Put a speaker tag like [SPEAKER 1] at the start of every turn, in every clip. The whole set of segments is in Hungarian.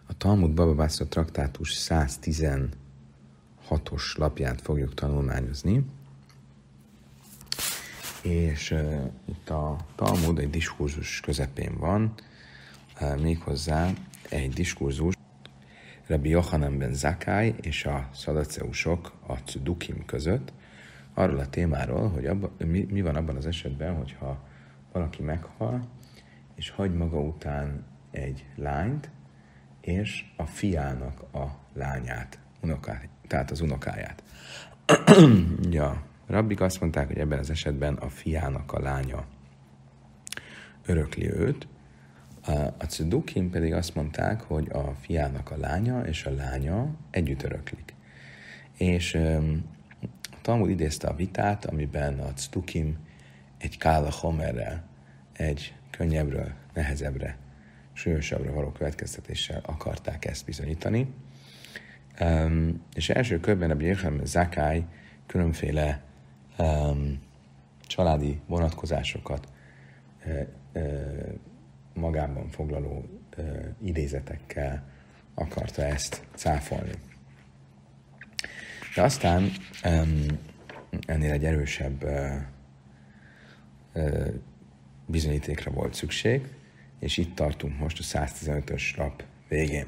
[SPEAKER 1] A Talmud Baba Bászra traktátus 116-os lapját fogjuk tanulmányozni, és itt a Talmud egy diskurzus közepén van, méghozzá egy diskurzus Rabbi Yochanan ben Zakkai és a szadaceusok a Tzedukim között, arról a témáról, hogy mi van abban az esetben, hogyha valaki meghal, és hagy maga után egy lányt, és a fiának a lányát, tehát az unokáját. Ja, rabbik azt mondták, hogy ebben az esetben a fiának a lánya örökli őt, a Tzedukim pedig azt mondták, hogy a fiának a lánya és a lánya együtt öröklik. És a Talmud idézte a vitát, amiben a Tzedukim egy kála homerrel, egy könnyebbről, nehezebbre, súlyosabbra való következtetéssel akarták ezt bizonyítani. És első körben Rabbi Yochanan ben Zakkai különféle családi vonatkozásokat magában foglaló idézetekkel akarta ezt cáfolni. De aztán ennél egy erősebb bizonyítékra volt szükség, és itt tartunk most a 115-ös lap végén.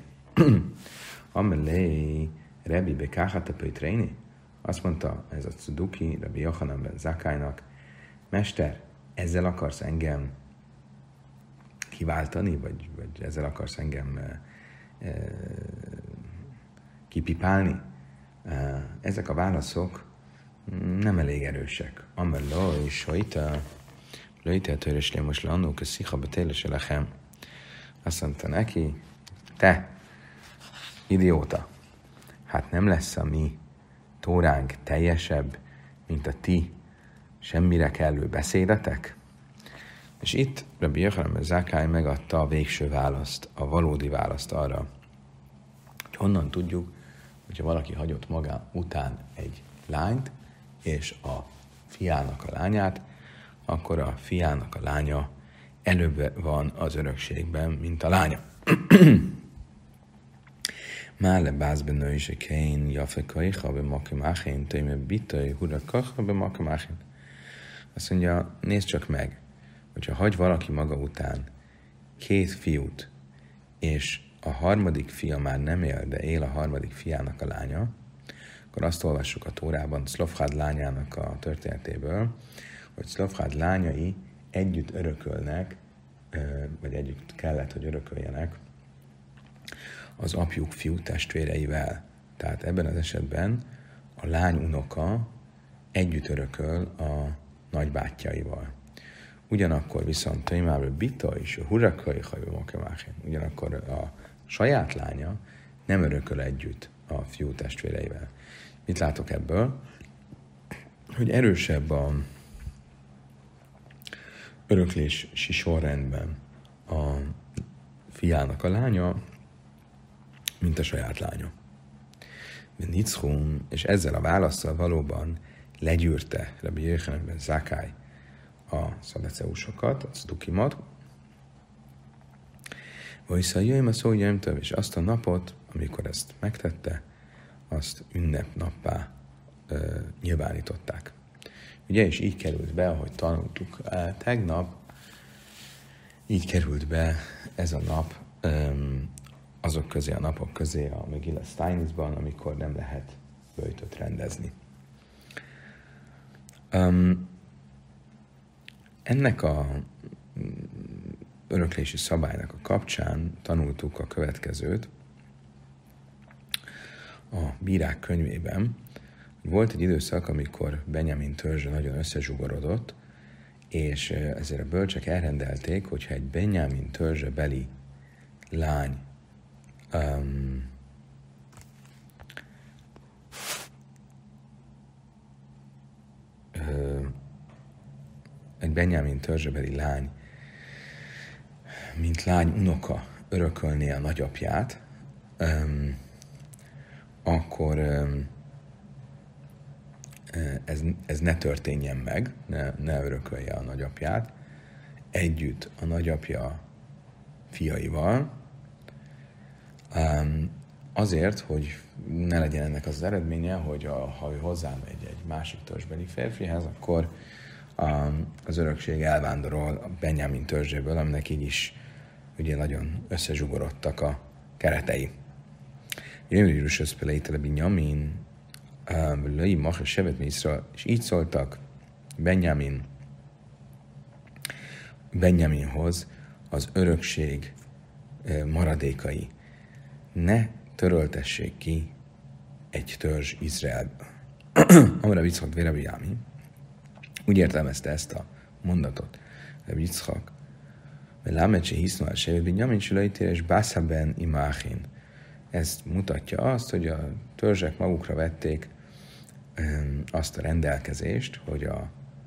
[SPEAKER 1] Amelé Rebbi bekáhata pöjtréni? Azt mondta ez a Tzeduki, Rabbi Yochanan ben Zakkainak, Mester, ezzel akarsz engem kiváltani, vagy ezzel akarsz engem kipipálni? Ezek a válaszok nem elég erősek. Ameló és hajta, lőjte a törös lémos leannók, a szicha betéles elechem. Azt mondta neki, te, idióta, hát nem lesz a mi tóránk teljesebb, mint a ti semmire kellő beszédetek? És itt Rabbi Yochanan ben Zakkai megadta a végső választ, a valódi választ arra, hogy honnan tudjuk, hogyha valaki hagyott maga után egy lányt, és a fiának a lányát, akkor a fiának a lánya előbb van az örökségben, mint a lánya. Mále bázben nő is a kén, jafekaiha be makemáchén, töjme bitai, hurakacha be makemáchén. Azt mondja, nézd csak meg, hogyha hagy valaki maga után két fiút, és a harmadik fia már nem él, de él a harmadik fiának a lánya, akkor azt olvassuk a Tórában Szlofhád lányának a történetéből, hogy Szlofhád lányai együtt örökölnek, vagy együtt kellett, hogy örököljenek az apjuk fiú testvéreivel. Tehát ebben az esetben a lány unoka együtt örököl a nagybátyjaival. Ugyanakkor viszont Taimáról Bita és a Hurakai Hajbamakemáchen, ugyanakkor a saját lánya nem örököl együtt a fiú testvéreivel. Mit látok ebből? Hogy erősebb a öröklési sorrendben a fiának a lánya, mint a saját lánya. Nitzchum, és ezzel a válasszal valóban legyűrte Rabbi Yochanan ben Zakkai a szadaceusokat, a Tzedukimat, Vajszajöjjön a szó jöjjön, és azt a napot, amikor ezt megtette, azt ünnepnappá nyilvánították. Ugye, és így került be, ahogy tanultuk tegnap, így került be ez a nap azok közé, a napok közé a Megillah Steinizban, amikor nem lehet böjtöt rendezni. Ennek a öröklési szabálynak a kapcsán tanultuk a következőt a Bírák könyvében. Volt egy időszak, amikor Benjamin törzse nagyon összezsugorodott, és ezért a bölcsek elrendelték, hogyha egy Benjamin törzse beli lány egy Benjamin törzsebeli lány, mint lány unoka örökölné a nagyapját, akkor ez ne történjen meg, ne örökölje a nagyapját, együtt a nagyapja fiaival, Azért, hogy ne legyen ennek az eredménye, hogy ha ő hozzámegy egy másik törzsbeli férfihez, akkor az örökség elvándorol a Benjamin törzséből, aminek így is ugye nagyon összezsugorodtak a keretei. Jövőjűrűs összpeleitele Benjamin, Löi Macha Sevet Miszra, és így szóltak Benjaminhoz az örökség maradékai. Ne töröltessék ki egy törzs Izraelből. Amire Yitzchak Rabbi Jámi úgy értelmezte ezt a mondatot. Rabbi Yitzchak, mert lámecse hisznó el Sevet Benjamin Sülöjtér és Bászaben Imáchin. Ez mutatja azt, hogy a törzsek magukra vették azt a rendelkezést, hogy a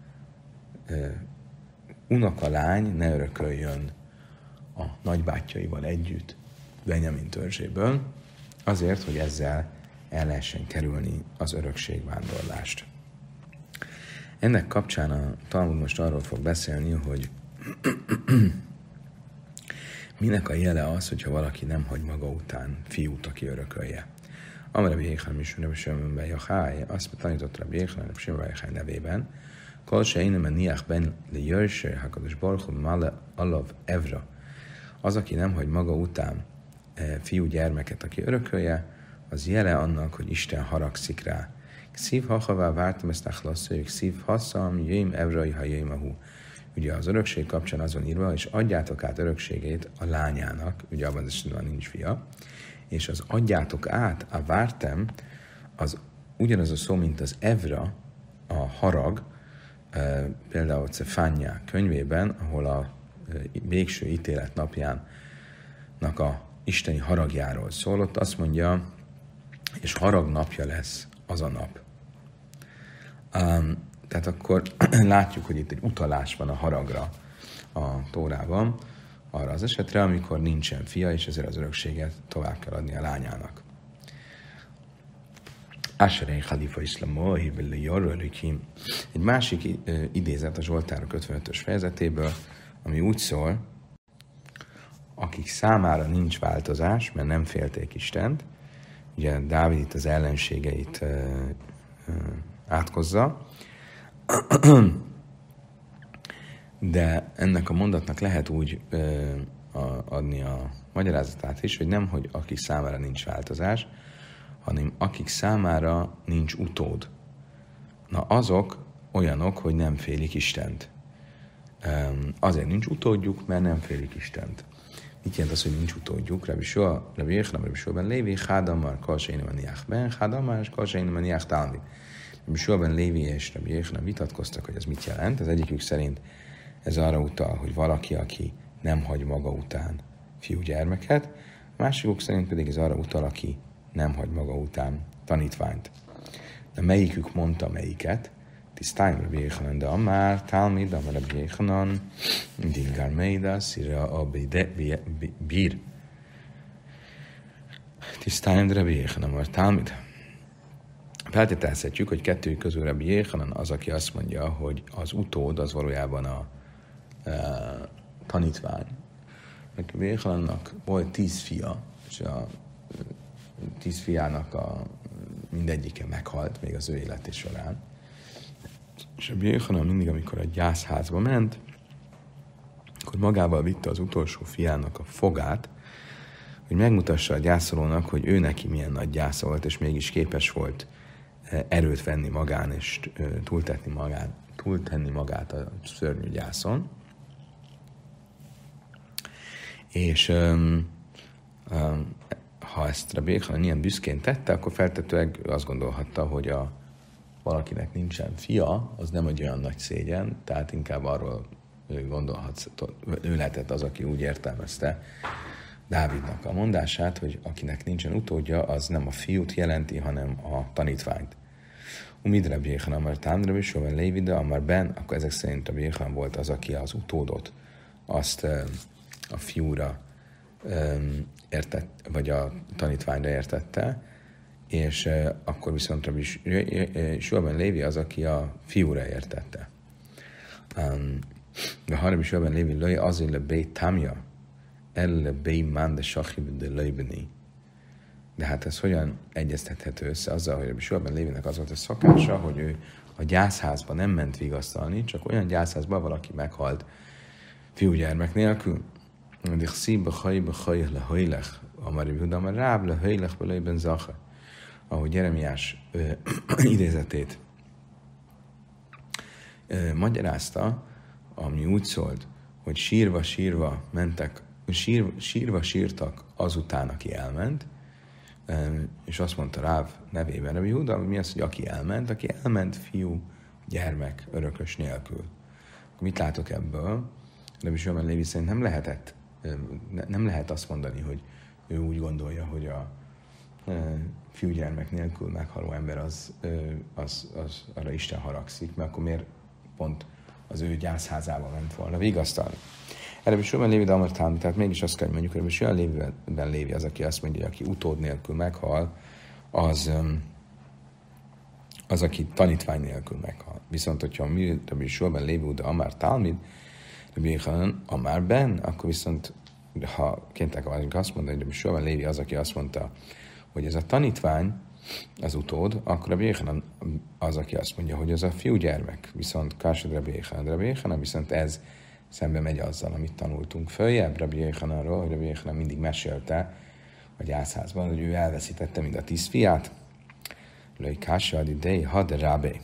[SPEAKER 1] unokalány ne örököljön a nagybátyjaival együtt Benjamin törzséből, azért, hogy ezzel el lehessen kerülni az örökségvándorlást. Ennek kapcsán a Talmud most arról fog beszélni, hogy minek a jele az, hogyha valaki nem hagy maga után fiút, aki örökölje. Amire Jéhán is Sőmönben Jachai, azt tanított Rabbi Jéhán Sőmönben nevében, Kol she'einem niach ben lejörsher hakadosh baruch hu male alav evra. Az, aki nem hagy maga után fiú gyermeket, aki örökölje, az jele annak, hogy Isten haragszik rá. Szív hachavá vártam ezt nachlasszőjük, szív hasszam, jöjjm evrai, ha jöjjm ahu. Ugye az örökség kapcsán az van írva, és adjátok át örökségét a lányának, ugye abban az esetben nincs fia, és az adjátok át, a vártem, az ugyanaz a szó, mint az evra, a harag, például Cefánja könyvében, ahol a végső ítélet napjának a isteni haragjáról szólott, azt mondja, és harag napja lesz az a nap. Tehát akkor látjuk, hogy itt egy utalás van a haragra a Tórában, arra az esetre, amikor nincsen fia, és ezért az örökséget tovább kell adni a lányának. Asherei Khalifa Islamohi Billi Jorrolikim. Egy másik idézet a Zsoltárok 55-ös fejezetéből, ami úgy szól, akik számára nincs változás, mert nem félték Istent, ugye Dávid itt az ellenségeit átkozza, de ennek a mondatnak lehet úgy adni a magyarázatát is, hogy nem, hogy akik számára nincs változás, hanem akik számára nincs utód. Na azok olyanok, hogy nem félik Istent. Azért nincs utódjuk, mert nem félik Istent. Mit jelent az, hogy nincs utódjuk? Rabbi Shua ben Lévi, Hádamar, Kalseini Maniach ben, Hádamar és Kalseini Maniach Talmid. Rabbi Shua ben Lévi és Rabbi Jéhna vitatkoztak, hogy ez mit jelent. Az egyikük szerint ez arra utal, hogy valaki, aki nem hagy maga után fiúgyermeket, másikuk szerint pedig ez arra utal, aki nem hagy maga után tanítványt. De melyikük mondta melyiket? Tisztáim Rabbi Jéhanan, de Amár, Talmid, Amár Rabbi Jéhanan, Dingár Meida, Szira a Bír. Tisztáim Rabbi Jéhanan, Amár Talmid. Feltételezhetjük, hogy kettőjük közül Rabbi Jéhanan az, aki azt mondja, hogy az utód az valójában a tanítvány. Rabbi Jéhanannak volt 10 fia, és a 10 fiának mindegyike meghalt még az ő élete során. És Rabbi Jéhanan mindig, amikor a gyászházba ment, akkor magával vitte az utolsó fiának a fogát, hogy megmutassa a gyászolónak, hogy ő neki milyen nagy gyásza volt, és mégis képes volt erőt venni magán, és túltenni magát a szörnyű gyászon. És ha ezt Rabbi Jéhanan ilyen büszkén tette, akkor feltetőleg azt gondolhatta, hogy valakinek nincsen fia, az nem egy olyan nagy szégyen, tehát inkább arról gondolhatsz, ő lehetett az, aki úgy értelmezte Dávidnak a mondását, hogy akinek nincsen utódja, az nem a fiút jelenti, hanem a tanítványt. Umid Rabbi Jéhanan, Amar Talmid Rabbi Shua ben Lévi, de Amar ben, akkor ezek szerint Rabbi Jéhanan volt az, aki az utódot, azt a fiúra értett, vagy a tanítványra értette, és akkor viszont Rabbi Shua ben Lévi az, aki a fiúra értette. De ha Rabbi Shua ben Lévi löj azért le bé tamja, el le bé man de sachib de löjbeni. De hát ez hogyan egyeztethető össze azzal, hogy Rabbi Shua ben Lévinek az volt a szokása, hogy ő a gyászházba nem ment vigasztalni, csak olyan gyászházba valaki meghalt fiúgyermek nélkül. De szíbe haj lehajlech, amar Yehuda amar ráb lehajlech belőben zache. Ahogy Jeremiás idézetét magyarázta, ami úgy szólt, hogy sírva mentek, sírva sírtak azután, aki elment, és azt mondta Ráv nevében Rabbi Yehuda, mi az, hogy aki elment fiú, gyermek, örökös nélkül. Mit látok ebből? Rabbi Shua ben Lévi szerint nem lehet azt mondani, hogy ő úgy gondolja, hogy a fiúgyermek nélkül meghaló ember az arra Isten haragszik, mert akkor miért pont az ő gyászházába ment volna vigasztalni. Rabbi Shua ben Lévi damartálni, tehát mégis azt kell, hogy mondjuk, Rabbi Shua ben Lévi az, aki azt mondja, hogy aki utód nélkül meghal, az aki tanítvány nélkül meghal. Viszont, hogyha mi Rabbi Shua ben Lévi de Amár Talmid, Rabbi Yechanan Amár Ben, akkor viszont, ha kénytek azt mondani, hogy Rabbi Shua ben Lévi az, aki azt mondta, hogy ez a tanítvány, az utód, akkor Rabbi Yechanan az, aki azt mondja, hogy ez a fiúgyermek. Viszont Kársad Rabbi Yechanan, viszont ez szembe megy azzal, amit tanultunk följebb Rabbi Yechananról, hogy Rabbi Yechanan mindig mesélte a gyászházban, hogy ő elveszítette mind a 10 fiát. Lőj Kársad idei, had rábé.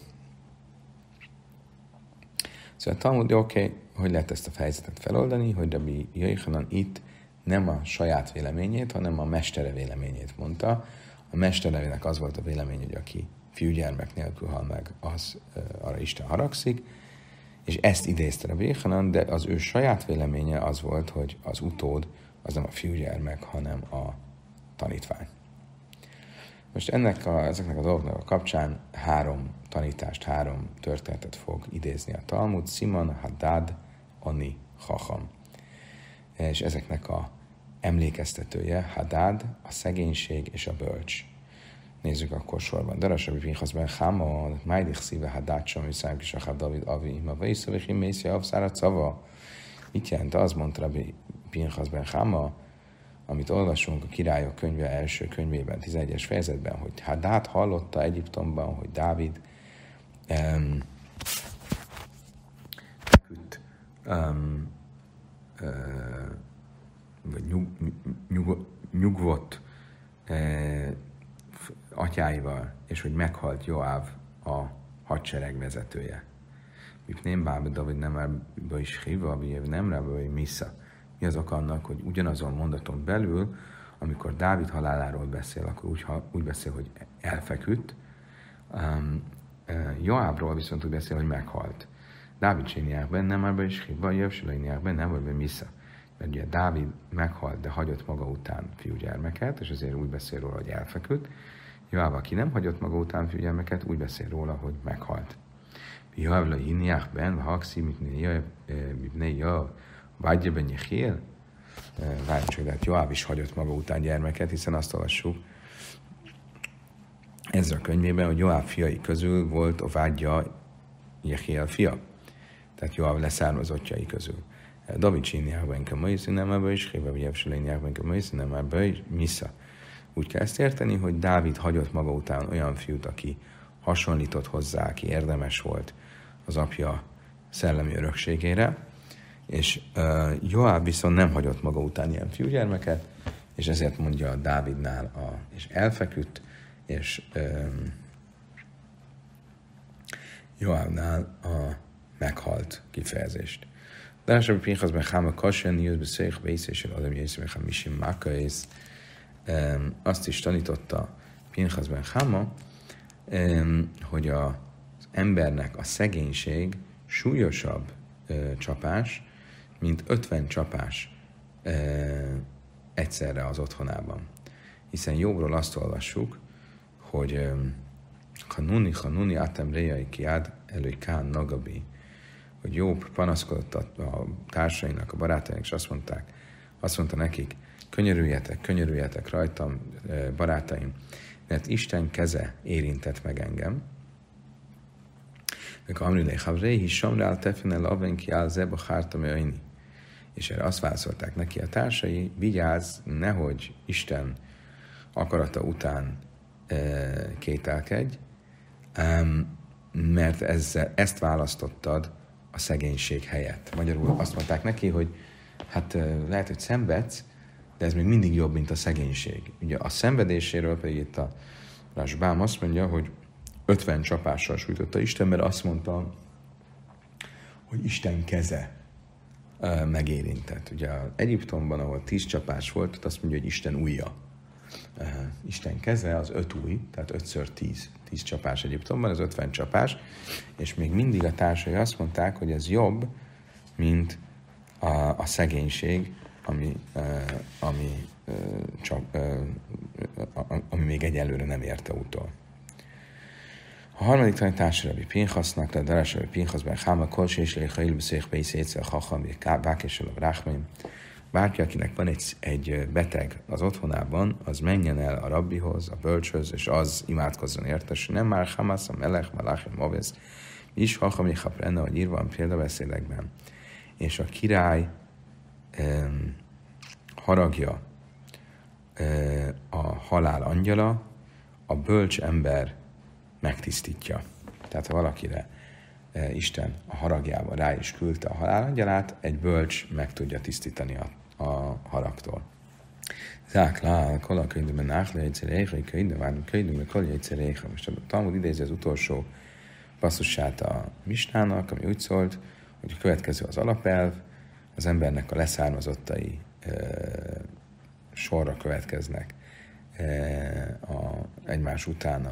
[SPEAKER 1] Szóval Talmud, oké, hogy lehet ezt a fejezetet feloldani, hogy Rabbi Yechanan itt nem a saját véleményét, hanem a mestere véleményét mondta. A mesterevének az volt a vélemény, hogy aki fiúgyermek nélkül hal meg, az arra Isten haragszik, és ezt idézte Rabbi Yechanan, de az ő saját véleménye az volt, hogy az utód az nem a fiúgyermek, hanem a tanítvány. Most ezeknek a dolgoknak a kapcsán 3 tanítást, 3 történetet fog idézni a Talmud, Simon, Hadad, Ani, Chacham. És ezeknek a emlékeztetője, Hadad, a szegénység és a bölcs. Nézzük akkor sorban. Daras Rabbi Pinchas ben Chama, Májdich szíve Hadad, Sami Szám, Kisachab David, Avi, ma Vaiszavichim, Mészia, Avszára, Cava. Mit jelent az, mondta Rabbi Pinchas ben Chama, amit olvasunk a Királyok könyve első könyvében, 11-es fejezetben, hogy Hadad hallotta Egyiptomban, hogy Dávid vagy nyugvott atyáival, és hogy meghalt Joáv a hadsereg vezetője. Nem bába David nem rába is hívva, nem rába is missza. Mi az oka annak, hogy ugyanazon mondaton belül, amikor Dávid haláláról beszél, akkor úgy beszél, hogy elfeküdt. Joávról viszont úgy beszél, hogy meghalt. Dávid cséniákben nem rába is hívva, Jövsülényákben nem rába missza. Mert ugye Dávid meghalt, de hagyott maga után fiúgyermeket, és azért úgy beszél róla, hogy elfeküdt. Joáv, aki nem hagyott maga után fiúgyermeket, úgy beszél róla, hogy meghalt. Joáv la hiniákben, hakszi, mit Joáv, vágyjában Jehiel. Várj csak, de hát Joáv is hagyott maga után gyermeket, hiszen azt olvassuk ezzel a könyvében, hogy Joáv fiai közül volt a vágyja Jehiel fia. Tehát Joáv leszármazottjai közül. David cséniákban kell majd, nem ebbe is, Hébe Jevsülényákban kell majd, nem ebbe is, missza. Úgy kell ezt érteni, hogy Dávid hagyott maga után olyan fiút, aki hasonlított hozzá, aki érdemes volt az apja szellemi örökségére, és Joáb viszont nem hagyott maga után ilyen fiúgyermeket, és ezért mondja Dávidnál, és elfeküdt, és Joábnál a meghalt kifejezést. De Rabbi Pinchas ben Chama Kashen, Jőz beszél, Bészésel, Adam Jézus ben Mishim Makaisz, azt is tanította Pinchas ben Chama, hogy az embernek a szegénység súlyosabb csapás, mint 50 csapás egyszerre az otthonában. Hiszen Jobbról azt olvassuk, hogy Hanuni, Atem Réjai Kiád, Elői Kán Nagabi, hogy Jobb panaszkodott a társainak, a barátainak, és azt mondta nekik, könyörüljetek rajtam, barátaim, mert Isten keze érintett meg engem. És erre azt válaszolták neki a társai, vigyázz, nehogy Isten akarata után kételkedj, mert ezt választottad a szegénység helyett. Magyarul azt mondták neki, hogy hát lehet, hogy szenvedsz, de ez még mindig jobb, mint a szegénység. Ugye a szenvedéséről pedig itt a Rásbám azt mondja, hogy 50 csapással sújtotta Isten, mert azt mondta, hogy Isten keze megérintett. Ugye Egyiptomban, ahol 10 csapás volt, ott azt mondja, hogy Isten ujja. Isten keze az 5 ujj, tehát 5x10. 10 csapás Egyiptomban, az 50 csapás, és még mindig a társai azt mondták, hogy ez jobb, mint a szegénység, ami még egyelőre nem érte utol. A harmadik tanítás Rabbi Pinchasnak, de Darás Rabbi Pinchas ben Cháma Kolsé és Léchail Beszéch Beiszétszel Chacham Vákésel a Ráchmaim. Bárki, akinek van egy beteg az otthonában, az menjen el a rabbihoz, a bölcshöz, és az imádkozzon érte, és nem már Hamas, a Melech, Malachim, Movesz, is Chacham Chaprenne, hogy írva van példabeszédekben. És a király haragja a halál angyala, a bölcs ember megtisztítja. Tehát ha valakire Isten a haragjával rá is küldte a halál angyalát, egy bölcs meg tudja tisztítani a haragtól. Záklál, kola könyvben náhle egyszeréhe, könyvben kolja egyszeréhe. Most a Talmud idézi az utolsó passzusát a Misnának, ami úgy szólt, hogy a következő az alapelv, az embernek a leszármazottai sorra következnek egymás után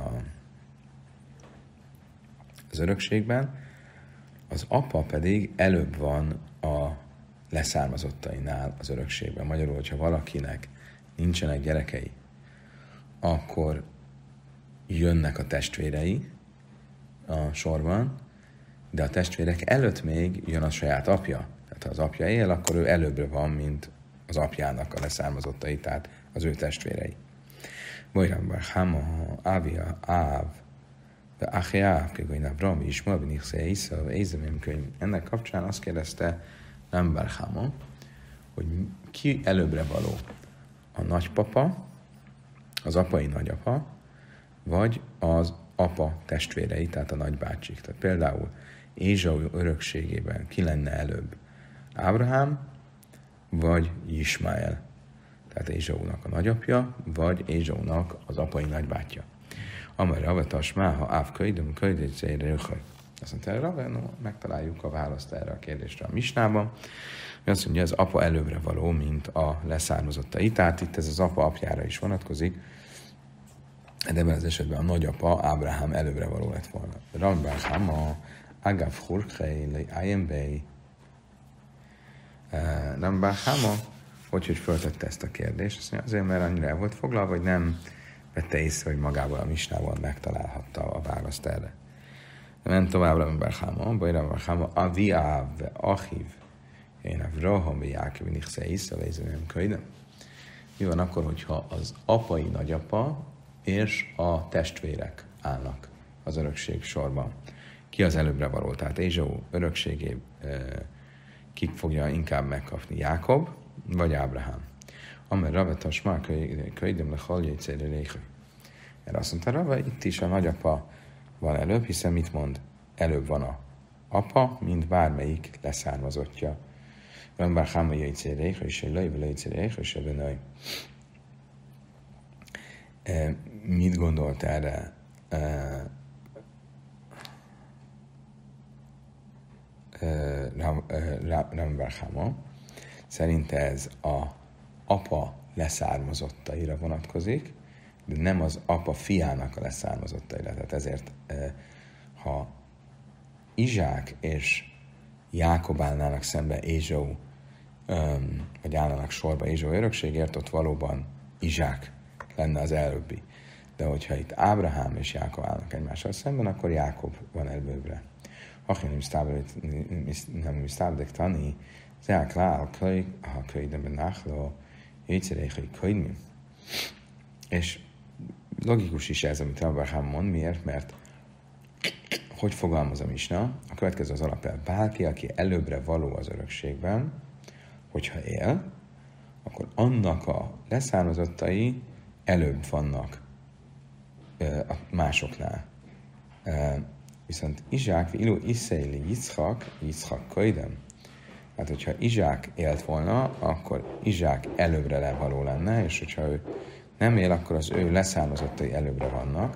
[SPEAKER 1] az örökségben, az apa pedig előbb van a leszármazottainál az örökségben. Magyarul, hogyha valakinek nincsenek gyerekei, akkor jönnek a testvérei a sorban, de a testvérek előtt még jön a saját apja. Tehát ha az apja él, akkor ő előbbre van, mint az apjának a leszármazottai, tehát az ő testvérei. Bojram bar Chama, Avia, Áv, de Achiáv, Kegoin Avram, Ismael, Benichse, Isza, Ézemém könyv. Ennek kapcsán azt kérdezte Ram bar Chama, hogy ki előbbre való? A nagypapa, az apai nagyapa, vagy az apa testvérei, tehát a nagybácsik. Tehát például Ézsau örökségében ki lenne előbb? Ábrahám, vagy Ismael. Tehát Ézsaunak a nagyapja, vagy Ézsaunak az apai nagybátyja. Amely Ravatas Máha Ávköidöm, Köjdöjtszéjrőhöj. Azt mondta, Rava, megtaláljuk a választ erre a kérdésre a Misnában. Azt mondja, az apa előbbre való, mint a leszármazottai. Tehát itt ez az apa apjára is vonatkozik, de ebben az esetben a nagyapa, Ábrahám előbbre való lett volna. Rambáhám a Agav Hurkhei, Ayembei. Rambáháma, hogy föltette ezt a kérdést, azt mondja, azért, mert annyira el volt foglalva, hogy nem vette észre, hogy magával a Misnával megtalálhatta a választ erre. De ment továbbra Rambáháma, Rambáháma, Aviáv, Achiv, én Avraham, Jákov, Nichse, Isza, Lézemém könyvem. Mi van akkor, hogyha az apai nagyapa és a testvérek állnak az örökség sorban? Ki az előbbre való? Tehát Ézsau örökségé ki fogja inkább megkapni? Jákob vagy Ábrahám? Amely Ravetas már könyvem le haljai célréhő. Erre azt mondta Rava, itt is a nagyapa van előbb, hiszen mit mond? Előbb van a apa, mint bármelyik leszármazottja. Rambár hámai célréhő, és egy lejjvel célréhő, és egy női. Mit gondolt erre Rambár Háma? Szerinte ez a apa leszármazottaira vonatkozik, de nem az apa fiának a leszármazottaira. Tehát ezért, ha Izsák és Jákob állnának szembe Ézsau, vagy állnának sorba Ézsau örökségért, ott valóban Izsák lenne az előbbi. De hogyha itt Ábrahám és Jákob állnak egymással szemben, akkor Jákob van előbbre. Achim nem misztábdek tani, zák lál, ha könyvben náhló, jöjtszeréhai könyvmi. És logikus is ez, amit Abraham mond. Miért? Mert hogy fogalmaz a Misna? A következő az alapelv. Bárki, aki előbbre való az örökségben, hogyha él, akkor annak a leszármazottai előbb vannak a másoknál. Viszont Izsák, Ilu Iszéli Yitzchak Kaidem. Hát, hogyha Izsák élt volna, akkor Izsák előbbre levaló lenne, és hogyha ő nem él, akkor az ő leszármazottai előbbre vannak,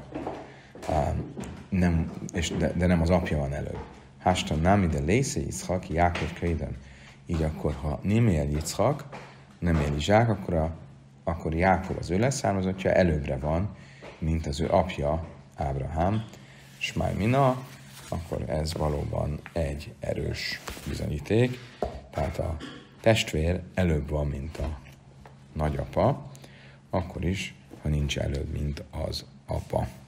[SPEAKER 1] de nem az apja van előbb. Hástan nem ide lésze Yitzchak, Jákov Kaidem. Így akkor, ha nem él Yitzchak, nem él Izsák, akkor Jákov az ő leszármazottja előbbre van, mint az ő apja, Ábrahám. Smáj Mina, akkor ez valóban egy erős bizonyíték. Tehát a testvér előbb van, mint a nagyapa, akkor is, ha nincs előbb, mint az apa.